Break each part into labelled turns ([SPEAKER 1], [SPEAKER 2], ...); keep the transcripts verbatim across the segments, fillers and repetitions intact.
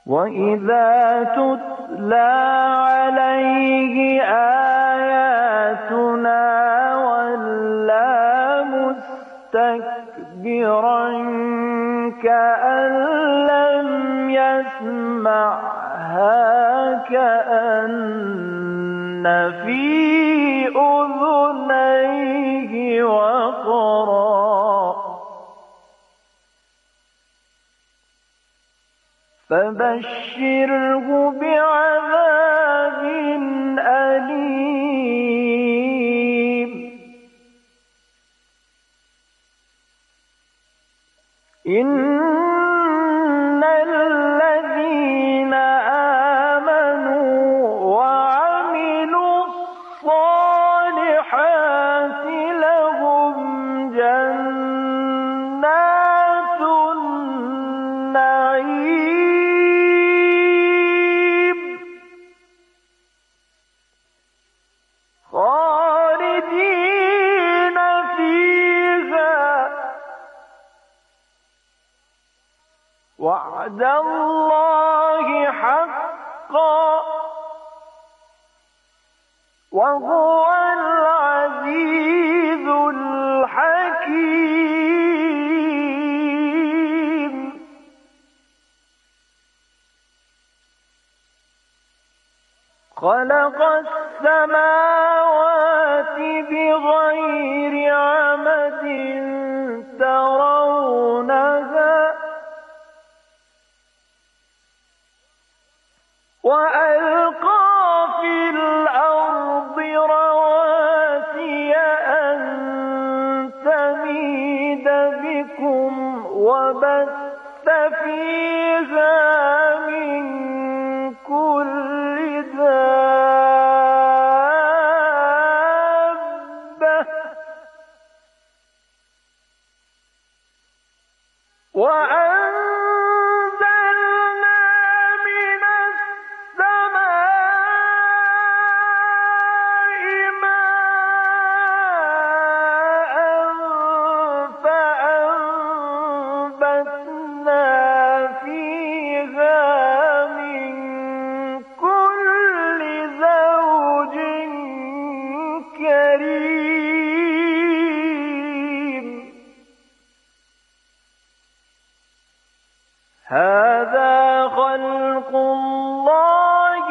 [SPEAKER 1] وَإِذَا تُتْلَى عَلَيْهِ آيَاتُنَا وَلَّى مُسْتَكْبِرًا كَأَن لَّمْ يَسْمَعْهَا كَأَنَّ فِي أُذُنَيْهِ وَقْرًا فَبَشِّرْهُ بِعَذَابٍ أَلِيمٍ. إِنَّ الَّذِينَ آمَنُوا وَعَمِلُوا الصَّالِحَاتِ لَهُمْ جَنَّاتُ النَّعِيمِ خَالِدِينَ فِيهَا وَعْدَ اللَّهِ حَقًّا وَهُوَ الْعَزِيزُ الْحَكِيمُ. خَلَقَ السَّمَاوَاتِ بِغَيْرِ عَمَدٍ تَرَوْنَهَا وَأَلْقَى فِي الْأَرْضِ رَوَاسِيَ أَن تَمِيدَ بِكُمْ وَبَثَّ فِيهَا مِن كُلِّ دَابَّةٍ وَأَنزَلْنَا مِنَ السَّمَاءِ مَاءً فَأَنبَتْنَا فِيهَا مِن كُلِّ زَوْجٍ كَرِيمٍ. هَذَا خَلْقُ اللَّهِ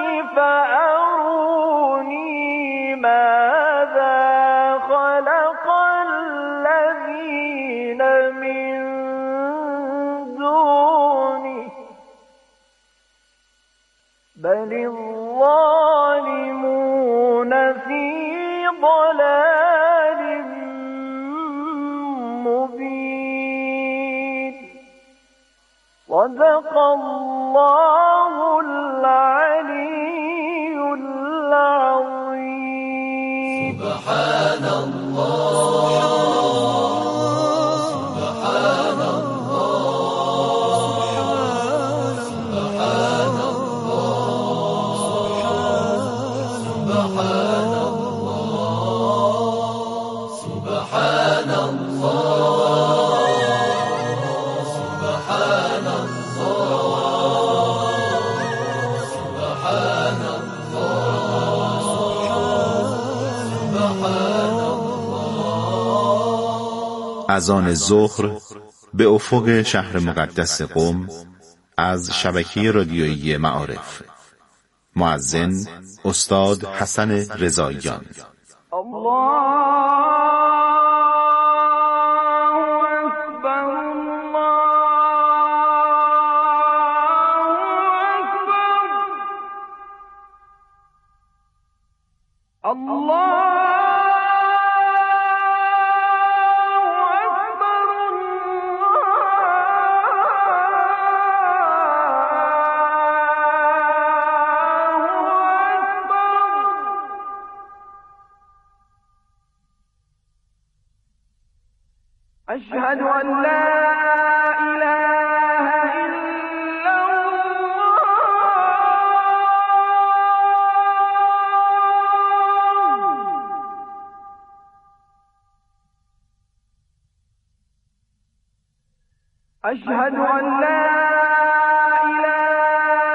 [SPEAKER 1] فَأَرُونِي مَاذَا خَلَقَ الَّذِينَ مِن دُونِهِ بَلِ الظَّالِمُونَ فِي ضَلَالٍ مُّبِينٍ. صدق الله العلي العظيم.
[SPEAKER 2] سبحان الله سبحان الله سبحان الله سبحان الله سبحان
[SPEAKER 3] اذان ظهر به افق شهر مقدس قم از شبکه رادیویی معارف. مؤذن استاد حسن رضاییان.
[SPEAKER 1] أشهد أن لا إله إلا الله. أشهد أن لا إله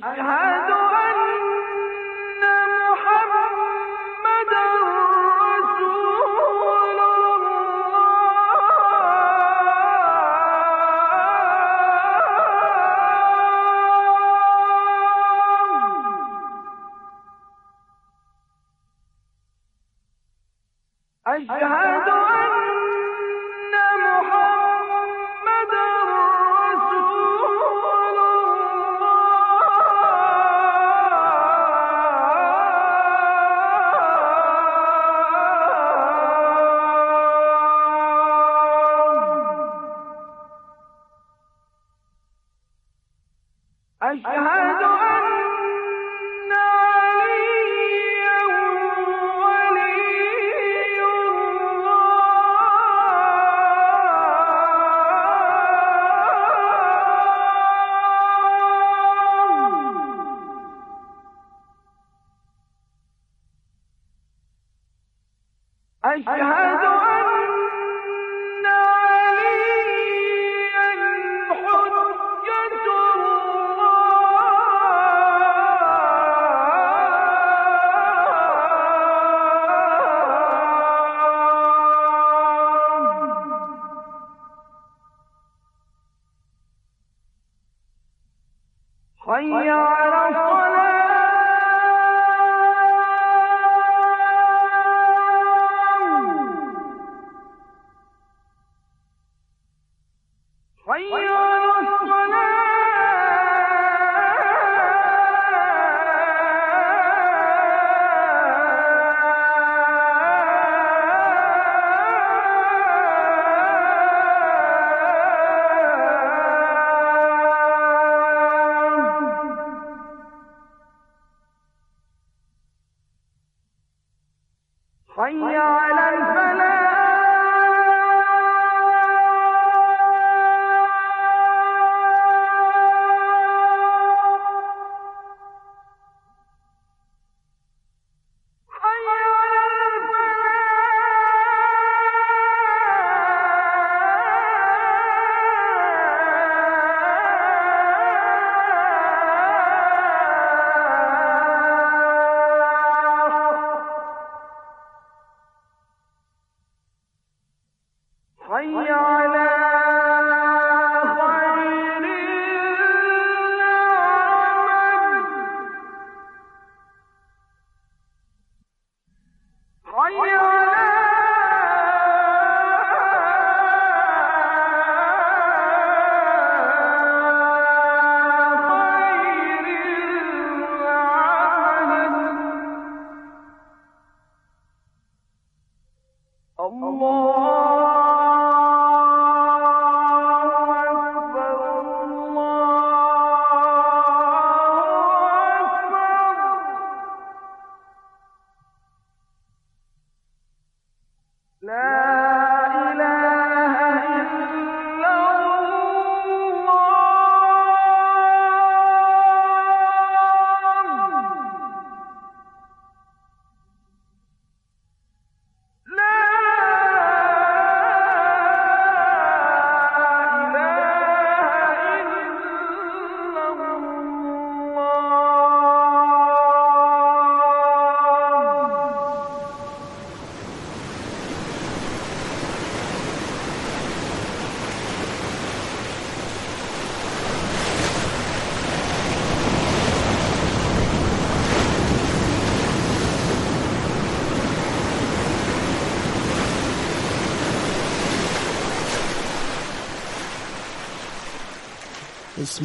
[SPEAKER 4] بسم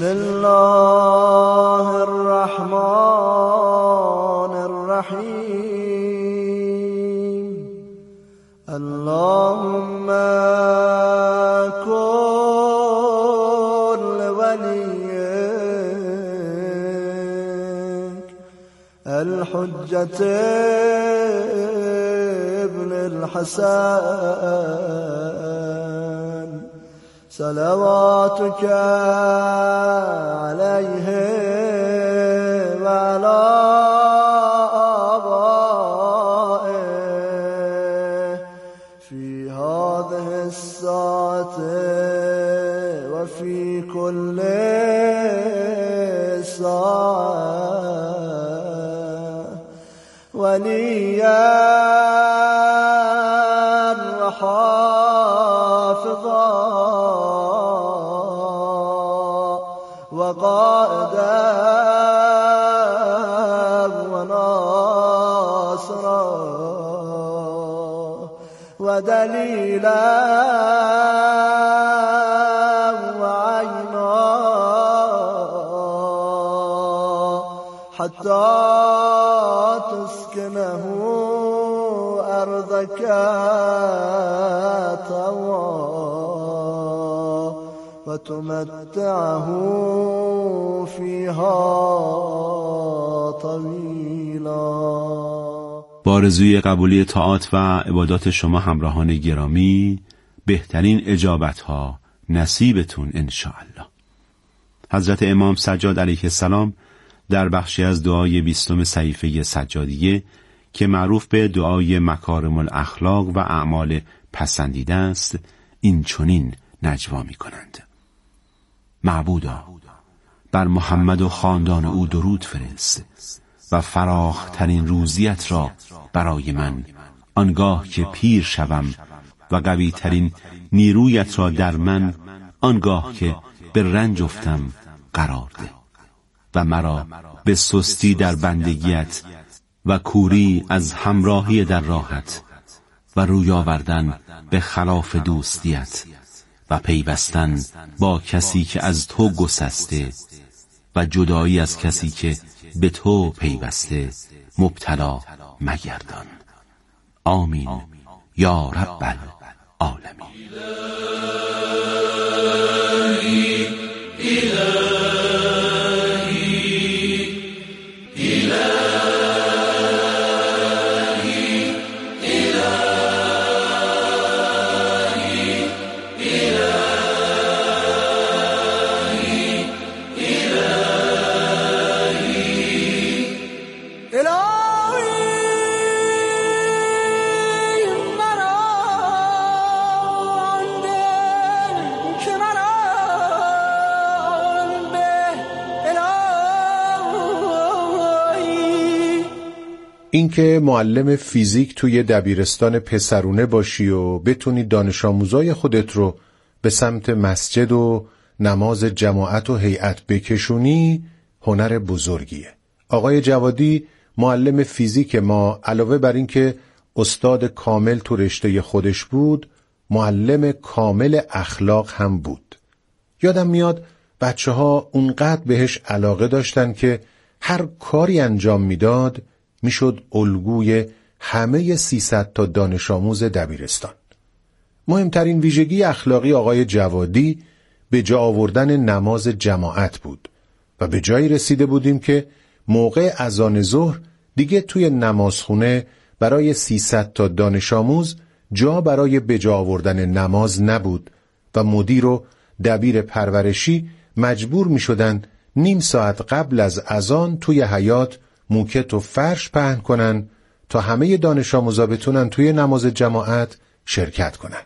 [SPEAKER 4] الله الرحمن الرحيم. اللهم كن لوليك الحجة ابن الحسن صلواتك عليه وعلى آبائه في هذه الساعة وفي كل ساعة وليا وحافظا وقائدا وناصرا ودليلا وعينا حتى تسكنه أرضك طوعا وتمتعه فيها طويلا.
[SPEAKER 5] با آرزوی قبولی طاعات و عبادات شما همراهان گرامی، بهترین اجابت‌ها نصیبتون انشاءالله. حضرت امام سجاد علیه السلام در بخشی از دعای بیستم صحیفه سجادیه که معروف به دعای مکارم الاخلاق و اعمال پسندیده است، این چنین نجوا می کنند: معبودا، بر محمد و خاندان او درود فرست و فراخ ترین روزیت را برای من آنگاه که پیر شوم و قوی ترین نیرویت را در من آنگاه که به رنج افتم قرار ده و مرا به سستی در بندگیت و کوری از همراهی در راحت و روی آوردن به خلاف دوستیت و پیوستن با کسی که از تو گسسته و جدایی از کسی که به تو پیوسته مبتلا مگردان. آمین یا رب العالمین.
[SPEAKER 2] إلهي
[SPEAKER 6] اینکه معلم فیزیک توی دبیرستان پسرونه باشی و بتونی دانش آموزای خودت رو به سمت مسجد و نماز جماعت و هیئت بکشونی هنر بزرگیه. آقای جوادی معلم فیزیک ما علاوه بر این که استاد کامل تو رشته خودش بود، معلم کامل اخلاق هم بود. یادم میاد بچه ها اونقدر بهش علاقه داشتن که هر کاری انجام میداد میشد الگوی همه سیصد تا دانش آموز دبیرستان. مهمترین ویژگی اخلاقی آقای جوادی به جا آوردن نماز جماعت بود و به جایی رسیده بودیم که موقع اذان ظهر دیگه توی نمازخونه برای سیصد تا دانش آموز جا برای به جا آوردن نماز نبود و مدیر و دبیر پرورشی مجبور می شدن نیم ساعت قبل از اذان توی حیاط موکت و فرش پهن کنن تا همه دانش آموزا بتونن توی نماز جماعت شرکت کنن.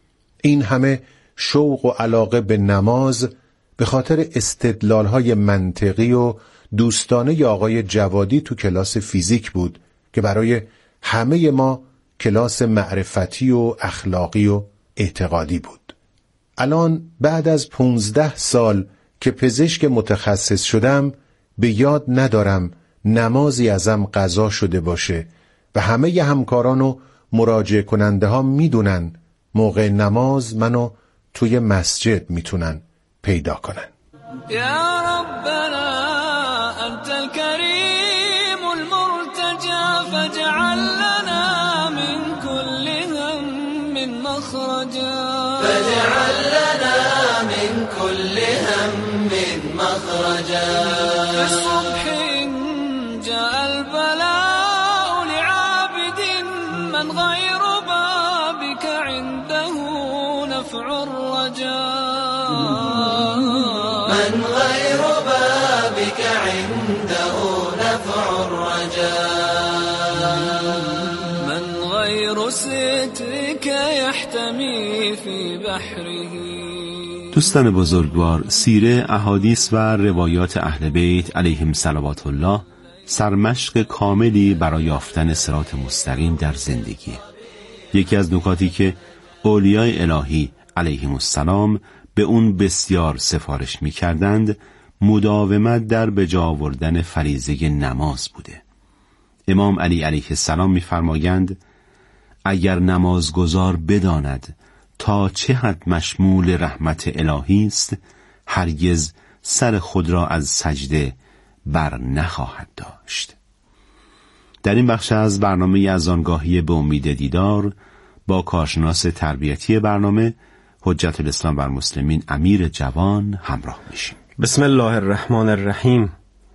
[SPEAKER 6] این همه شوق و علاقه به نماز به خاطر استدلال‌های منطقی و دوستانه آقای جوادی تو کلاس فیزیک بود که برای همه ما کلاس معرفتی و اخلاقی و اعتقادی بود. الان بعد از پونزده سال که پزشک متخصص شدم به یاد ندارم نمازی ازم قضا شده باشه و همه ی همکاران و مراجعه کننده ها میدونن موقع نماز منو توی مسجد میتونن پیدا کنن.
[SPEAKER 2] یا ربنا انت الكريم المرتجى فاجعل لنا من كل هم من مخرجا فاجعل لنا من كل هم من مخرجا في الصبح جاء البلاء لعابد من غير بابك عنده نفع الرجاء من غير بابك عنده نفع الرجاء من غير سترك يحتمي في بحره.
[SPEAKER 5] دوستان بزرگوار، سیره، احادیث و روایات اهل بیت علیهم صلوات الله سرمشق کاملی برای یافتن صراط مستقیم در زندگی. یکی از نکاتی که اولیای الهی علیهم السلام به اون بسیار سفارش می کردند مداومت در بجا آوردن فریضه نماز بوده. امام علی علیه السلام می فرمایند اگر نمازگزار بداند تا چه حد مشمول رحمت الهی است، هرگز سر خود را از سجده بر نخواهد داشت. در این بخش از برنامه اذانگاهی به امید دیدار با کارشناس تربیتی برنامه حجت الاسلام بر مسلمین امیر جوان همراه میشیم.
[SPEAKER 7] بسم الله الرحمن الرحیم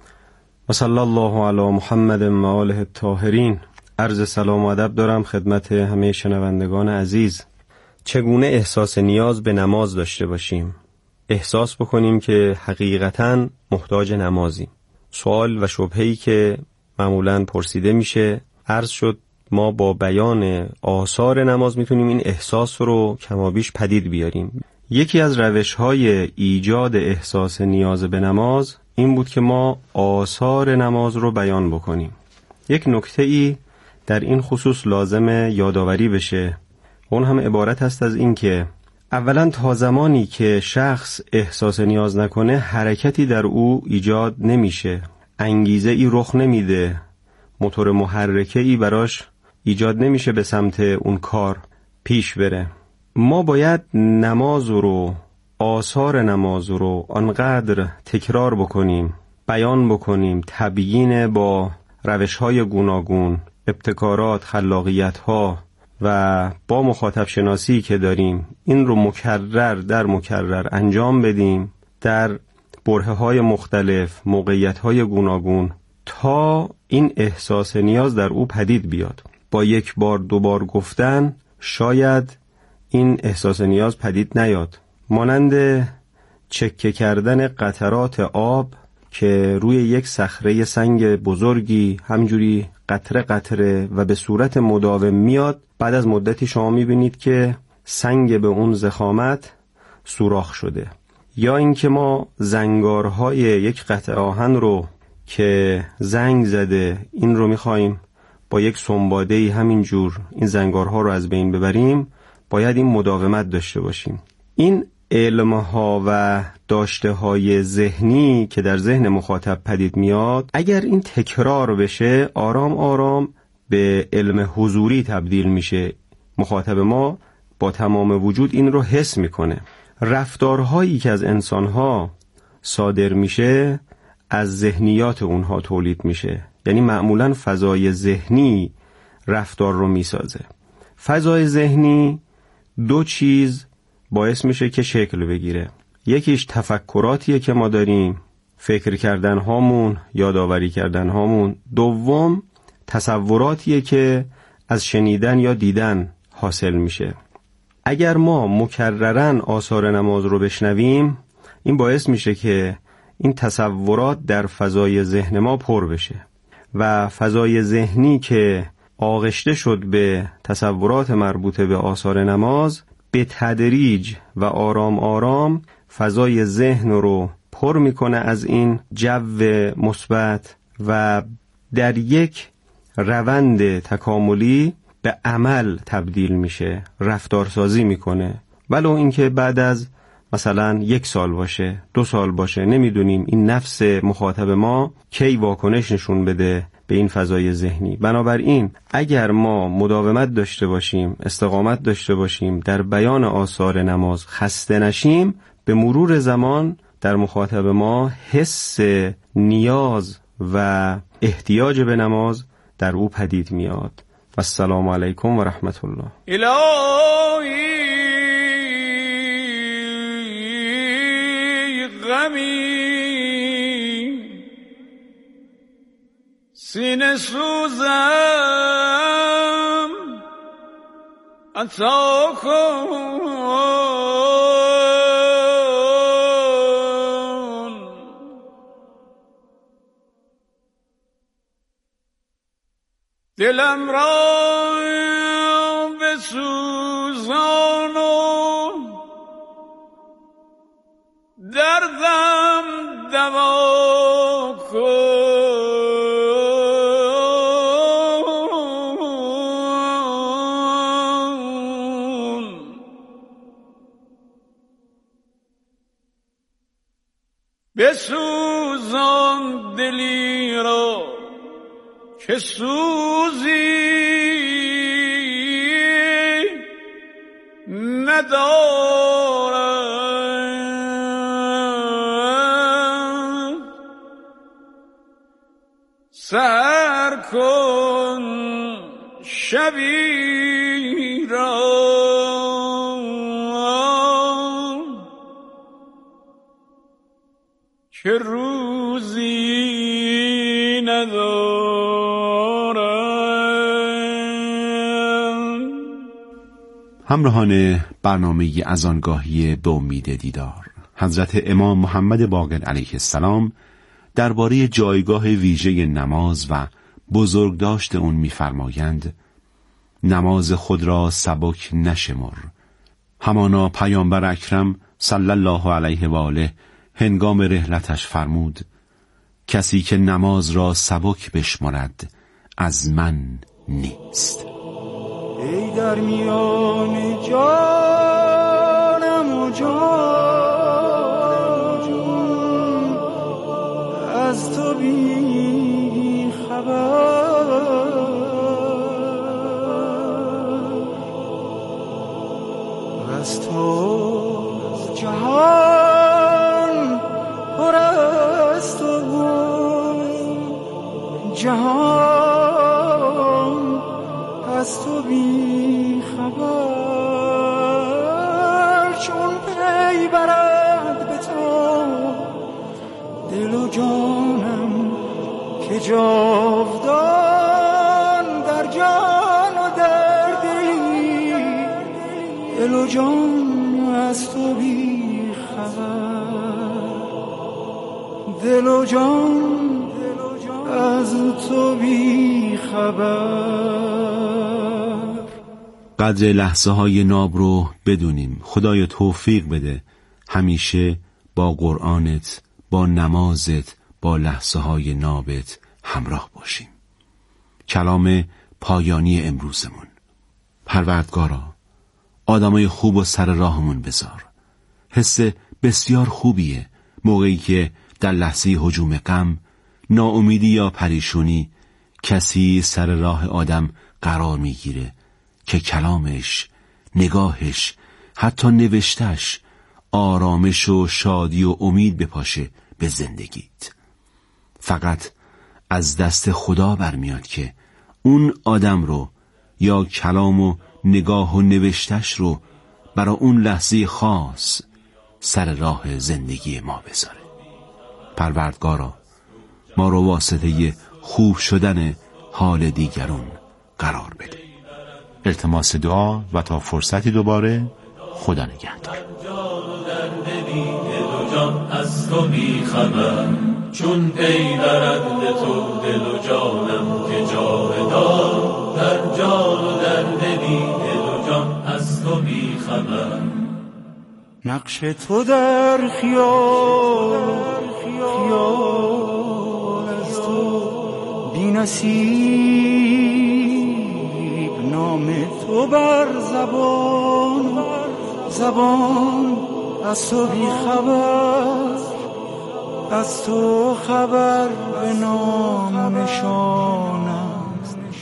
[SPEAKER 7] و صلی الله علی محمد و آله الطاهرین. عرض سلام و ادب دارم خدمت همه شنوندگان عزیز. چگونه احساس نیاز به نماز داشته باشیم؟ احساس بکنیم که حقیقتاً محتاج نمازیم. سوال و شبهه‌ای که معمولاً پرسیده میشه، عرض شد ما با بیان آثار نماز میتونیم این احساس رو کمابیش پدید بیاریم. یکی از روش‌های ایجاد احساس نیاز به نماز این بود که ما آثار نماز رو بیان بکنیم. یک نکته‌ای در این خصوص لازم یادآوری بشه، اون هم عبارت است از این که اولا تا زمانی که شخص احساس نیاز نکنه حرکتی در او ایجاد نمیشه، انگیزه ای رخ نمیده، موتور محرکه ای براش ایجاد نمیشه به سمت اون کار پیش بره. ما باید نماز رو، آثار نماز رو آنقدر تکرار بکنیم، بیان بکنیم، تبیین با روش‌های گوناگون، ابتکارات، خلاقیت‌ها و با مخاطب شناسی که داریم این رو مکرر در مکرر انجام بدیم در برهه‌های مختلف، موقعیت‌های گوناگون تا این احساس نیاز در او پدید بیاد. با یک بار دو بار گفتن شاید این احساس نیاز پدید نیاد. مانند چکه کردن قطرات آب که روی یک صخره سنگ بزرگی همجوری قطره قطره و به صورت مداوم میاد، بعد از مدتی شما میبینید که سنگ به اون ضخامت سوراخ شده. یا اینکه ما زنگارهای یک قطعه آهن رو که زنگ زده این رو میخوایم با یک سنباده‌ای همینجور این زنگارها رو از بین ببریم، باید این مداومت داشته باشیم. این علمها و داشته‌های ذهنی که در ذهن مخاطب پدید میاد، اگر این تکرار بشه آرام آرام به علم حضوری تبدیل میشه. مخاطب ما با تمام وجود این رو حس میکنه. رفتارهایی که از انسانها صادر میشه از ذهنیات اونها تولید میشه، یعنی معمولاً فضای ذهنی رفتار رو میسازه. فضای ذهنی دو چیز باعث میشه که شکل بگیره. یکیش تفکراتیه که ما داریم، فکر کردن هامون، یادآوری کردن هامون. دوم تصوراتیه که از شنیدن یا دیدن حاصل میشه. اگر ما مکررن آثار نماز رو بشنویم، این باعث میشه که این تصورات در فضای ذهن ما پر بشه و فضای ذهنی که آغشته شد به تصورات مربوطه به آثار نماز به تدریج و آرام آرام فضای ذهن رو پر میکنه از این جو مثبت و در یک روند تکاملی به عمل تبدیل میشه، رفتارسازی میکنه. ولو اینکه بعد از مثلا یک سال باشه، دو سال باشه، نمیدونیم این نفس مخاطب ما کی واکنش نشون بده به این فضای ذهنی. بنابراین اگر ما مداومت داشته باشیم، استقامت داشته باشیم در بیان آثار نماز، خسته نشیم، به مرور زمان در مخاطب ما حس نیاز و احتیاج به نماز در او پدید میاد. و السلام علیکم و رحمت الله.
[SPEAKER 2] الهی غمی سینه سوزم عطا کن، دلم را بسوزان و دردم دوا کن. بسوزان دلی را که سوزی ندارد، سحر کن شبی را که روزی ندارد.
[SPEAKER 5] همراهان برنامه اذانگاهی به امید دیدار، حضرت امام محمد باقر علیه السلام درباره جایگاه ویژه نماز و بزرگداشت اون می‌فرمایند: نماز خود را سبک نشمر. همانا پیامبر اکرم صلی الله علیه و آله هنگام رحلتش فرمود: کسی که نماز را سبک بشمرد از من نیست.
[SPEAKER 1] ای در میان جانم و جان، از تو بی خبر، از تو جهان پر از تو، جهان از تو بی خبر. چون پی برد به تو دل و جانم که جاودان در جان و در دلی، دل و جان از تو بی خبر، دل و جان از تو بی خبر.
[SPEAKER 5] قدر لحظه های ناب رو بدونیم. خدایا توفیق بده همیشه با قرآنت، با نمازت، با لحظه های نابت همراه باشیم. کلام پایانی امروزمون: پروردگارا آدمای خوب و سر راهمون بذار. حس بسیار خوبیه موقعی که در لحظه هجوم غم، ناامیدی یا پریشونی کسی سر راه آدم قرار میگیره که کلامش، نگاهش، حتی نوشتش آرامش و شادی و امید بپاشه به زندگیت. فقط از دست خدا برمیاد که اون آدم رو یا کلام و نگاه و نوشتش رو برای اون لحظه خاص سر راه زندگی ما بذاره. پروردگارا ما رو واسطه خوب شدن حال دیگرون قرار بده. التماس دعا و تا فرصتی دوباره، خدا نگهدار.
[SPEAKER 8] از تو بی خبر، چون پی برد به تو دل و جانم که جاودان در جان و در دلی، دل و جان از تو بی خبر.
[SPEAKER 1] نقش تو در خیال، خیال از تو بی نصیب، نام تو بر زبان، زبان از تو بی خبر، از تو خبر به نام و نشانم،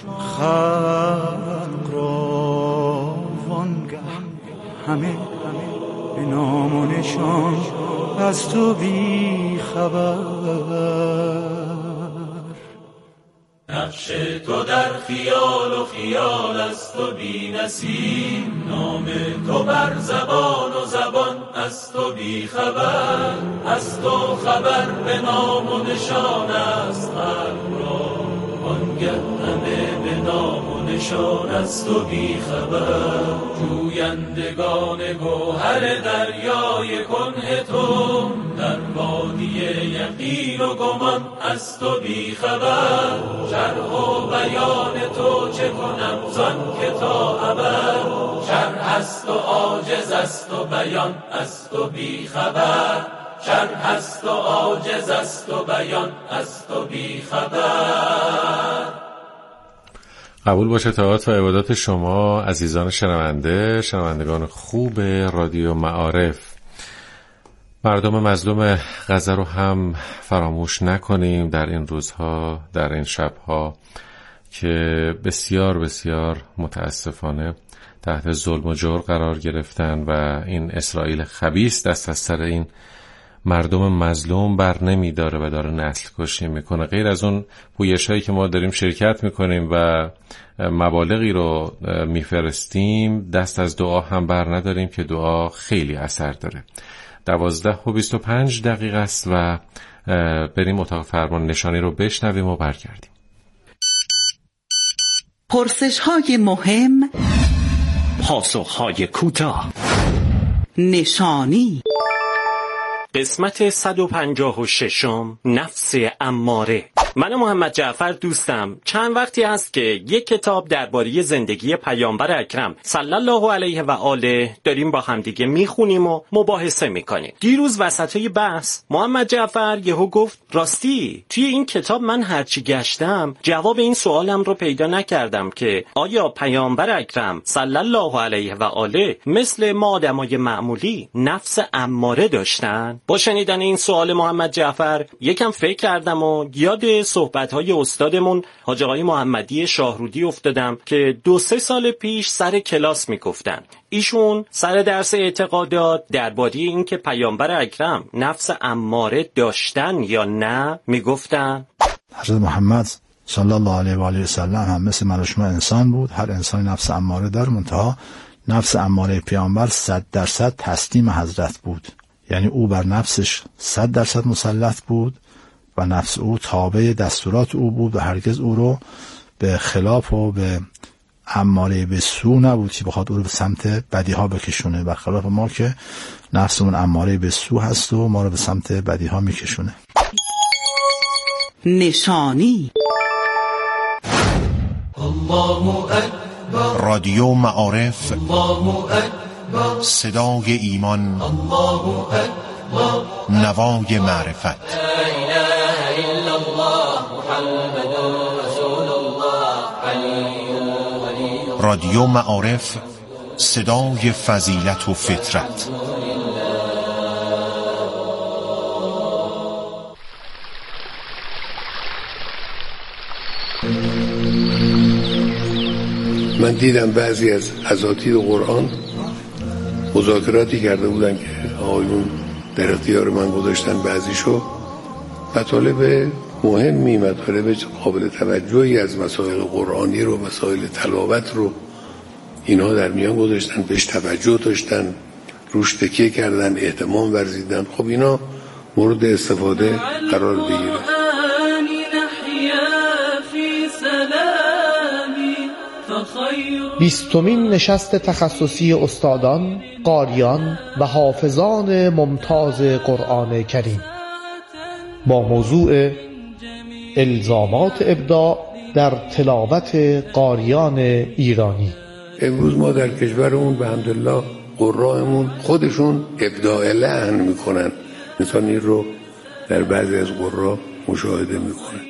[SPEAKER 1] خلق را وانگه همه به نام و نشان از تو بی خبر.
[SPEAKER 8] نقش تو در خیال و خیال از تو بی نصیب، نام تو بر زبان و زبان از تو بی خبر، از تو خبر به نام و نشان است خلق را وانگه همه به نام و نشان از تو بی خبر. جویندگان گوهر دریای کنه تو، در وادی یقین و گمان از تو بی خبر. شرح و بیان تو چه کنم زان که تا ابد، شرح است و عاجز است و بیان از تو بی خبر، شرح است و عاجز است و بیان از تو بی خبر.
[SPEAKER 6] قبول باشه طاعت و عبادات شما عزیزان شنونده، شنوندگان خوب رادیو معارف.
[SPEAKER 9] مردم مظلوم غزه رو هم فراموش نکنیم در این روزها، در این شبها که بسیار بسیار متاسفانه تحت ظلم و جور قرار گرفتن و این اسرائیل خبیث دست از سر این مردم مظلوم بر نمی داره و داره نسل کشی میکنه. غیر از اون پویش‌هایی که ما داریم شرکت میکنیم و مبالغی رو میفرستیم، دست از دعا هم بر نداریم که دعا خیلی اثر داره. دوازده و بیست و پنج دقیقه است و بریم اتاق فرمان نشانی رو بشنویم و برگردیم.
[SPEAKER 10] پرسش‌های مهم، پاسخ‌های کوتاه. نشانی.
[SPEAKER 11] قسمت صد و پنجاه و ششم، نفس اماره. من محمد جعفر دوستم چند وقتی هست که یک کتاب درباره زندگی پیامبر اکرم صلی الله علیه و آله داریم با همدیگه میخونیم و مباحثه میکنیم. دیروز وسطای بحث محمد جعفر یهو گفت راستی توی این کتاب من هرچی گشتم جواب این سوالم رو پیدا نکردم که آیا پیامبر اکرم صلی الله علیه و آله مثل ما آدمای معمولی نفس اماره داشتن؟ با شنیدن این سوال محمد جعفر یکم فکر کردم و یاد صحبت‌های استادمون حاج آقای محمدی شاهرودی افتادم که دو سه سال پیش سر کلاس میگفتن. ایشون سر درس اعتقادات درباره این که پیامبر اکرم نفس اماره داشتن یا نه میگفتن
[SPEAKER 12] حضرت محمد صلی الله علیه و آله و سلم هم مثل من و شما انسان بود. هر انسان نفس اماره داره، منتها نفس اماره پیامبر صد درصد تسلیم حضرت بود. یعنی او بر نفسش صد درصد مسلط بود و نفس او تابع دستورات او بود و هرگز او رو به خلاف و به اماره به سو نبود که بخواد او رو به سمت بدی ها بکشونه، برخلاف ما که نفسمون اماره به سو هست و ما رو به سمت بدی ها میکشونه.
[SPEAKER 10] نشانی.
[SPEAKER 13] رادیو معارف، صدای ایمان، نوای معرفت. رادیو معارف، صدای فضیلت و فطرت.
[SPEAKER 14] من دیدم بعضی از اساتید قرآن مذاکراتی کرده بودن که آقایون در اختیار من گذاشتن بعضیشو، مطالب مهمی، مطالب قابل توجهی از مسائل قرآنی رو، مسائل تلاوت رو اینها در میان گذاشتن، بهش توجه داشتن، روش تکیه کردن، اهتمام ورزیدن. خب اینا مورد استفاده قرار بگیره.
[SPEAKER 15] بیستمین نشست تخصصی استادان، قاریان و حافظان ممتاز قرآن کریم با موضوع الزامات ابداع در تلاوت قاریان ایرانی.
[SPEAKER 14] امروز ما در کشورمون به حمدالله قرائمون خودشون ابداع لحن میکنن. مثلا این رو در بعضی از قرآ مشاهده میکنن.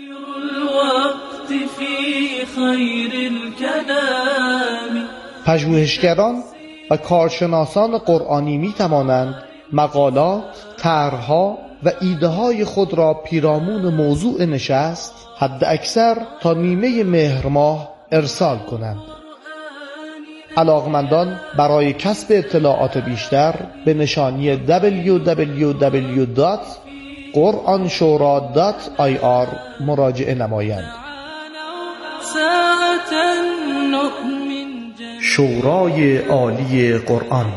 [SPEAKER 15] پژوهشگران و کارشناسان قرآنی می توانند مقالات، طرح‌ها و ایده‌های خود را پیرامون موضوع نشست حد اکثر تا نیمه مهر ماه ارسال کنند. علاقمندان برای کسب اطلاعات بیشتر به نشانی دبلیو دبلیو دبلیو دات قرآن شورا دات آی آر مراجعه نمایند. شورای عالی قرآن.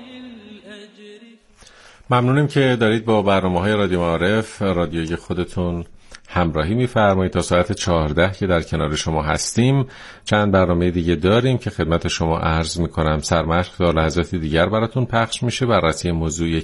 [SPEAKER 9] ممنونیم که دارید با برنامه‌های رادیو معارف، رادیوی خودتون همراهی می‌فرمایید. تا ساعت چهارده که در کنار شما هستیم. چند برنامه دیگه داریم که خدمت شما عرض می‌کنم. سرمشق تا لحظات دیگر براتون پخش میشه. بررسی موضوع